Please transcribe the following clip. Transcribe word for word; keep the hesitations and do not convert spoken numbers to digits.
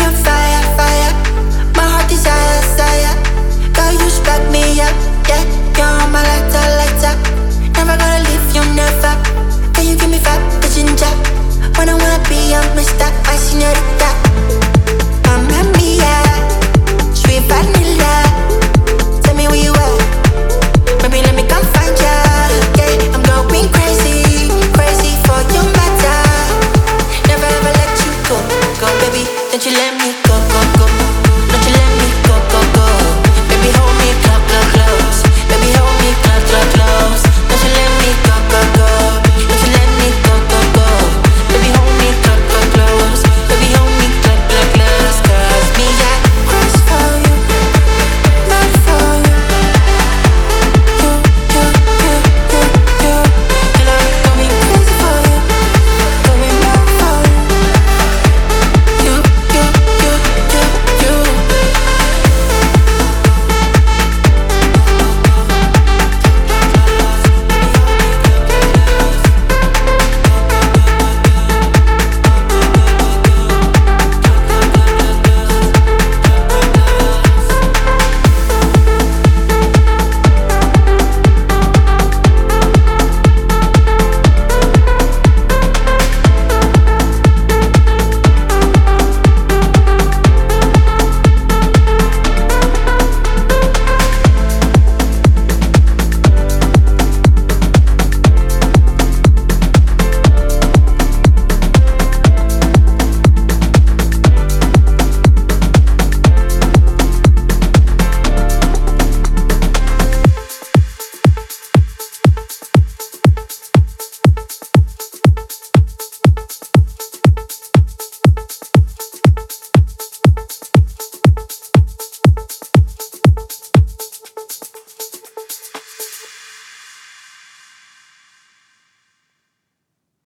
on fire, fire. My heart desire, desire. Girl, you spark me up, yeah. You're my lighter, lighter. Never gonna leave you, never. Can you give me five, the ginger? When I wanna be a mister, I señorita. Mamma mia, sweet vanilla. Tell me where you at. Maybe let me come find ya. Yeah, I'm going crazy, crazy for your matter. Never ever let you go, go baby. Don't you let me